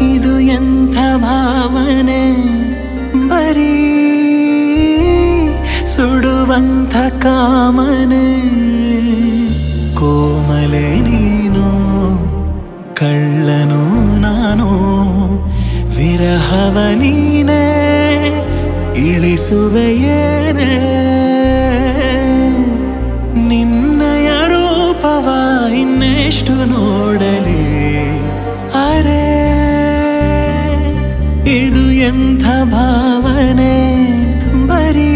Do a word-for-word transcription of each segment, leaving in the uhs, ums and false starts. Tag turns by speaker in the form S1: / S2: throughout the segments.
S1: ಇದು ಎಂಥ ಭಾವನೆ ಬರೀ ಸುಡುವಂಥ ಕಾಮನೆ ಕೋಮಲೆ ನೀನು ಕಳ್ಳನು ನಾನು ವಿರಹವ ನೀನೇ ಇಳಿಸುವೆಯೇನೆ ನಿನ್ನಯ ರೂಪವ ಇನ್ನೆಷ್ಟು ನೋಡಲಿ ಅರೆ ಇದು ಎಂಥ ಭಾವನೆ ಬರೀ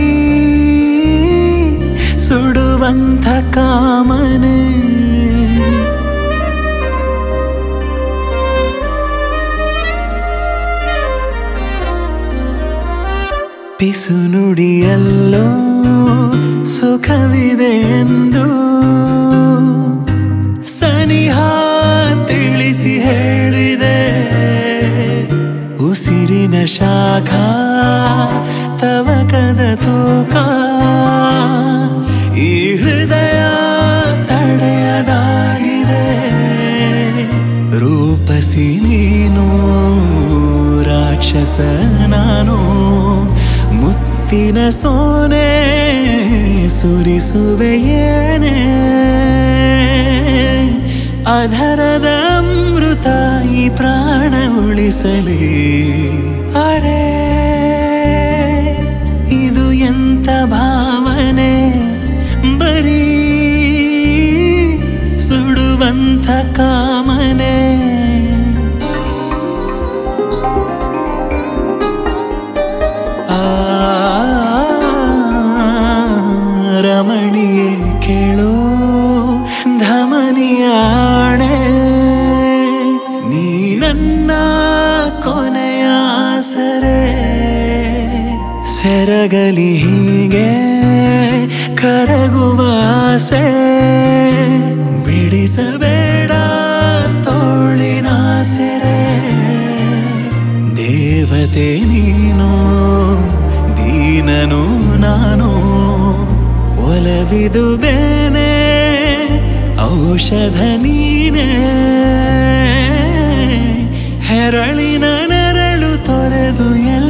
S1: ಸುಡುವಂಥ ಕಾಮನೆ ಪಿಸು ನುಡಿಯಲ್ಲೋ ಸುಖವಿದೆ ಎಂದು ಸನಿಹ ತಿಳಿಸಿ ಹೇಳಿದೆ ಉಸಿರಿನ ಶಾಖ ತವಕದ ತೂಕ ಈ ಹೃದಯ ತಡೆಯದಾಗಿದೆ ರೂಪಸಿ ನೀನು ರಾಕ್ಷಸ ನಾನು ಮುತ್ತಿನ ಸೋನೆ ಸುರಿಸುವೆಯೇನೆ ಅಧರದ ಅಮೃತ ಈ ಪ್ರಾಣ ಉಳಿಸಲಿ ಅರೆ ಇದು ಎಂಥ ಭಾವನೆ ಬರೀ ಸುಡುವಂಥ ಕಾಮನೆ ರಮಣಿಯೇ ಕೇಳೋ ಧಮನಿಯಾಣೆ ನೀ ನನ್ನ ಕೊನೆಯ ಸರೆ ಸೆರಗಲಿ ಹೀಗೆ ಕರಗುವ ಆಸೆ ಬಿಡಿಸಬೇಡ ತೋಳಿನ ಸೆರೆ ದೇವತೆ ನೀನು ದೀನನು ನಾನು ಒಲವಿದು ಬೇನೆ ಔಷಧ ನೀನೆ ಹೆರಳಿನ ನೆರಳು ತೊರೆದು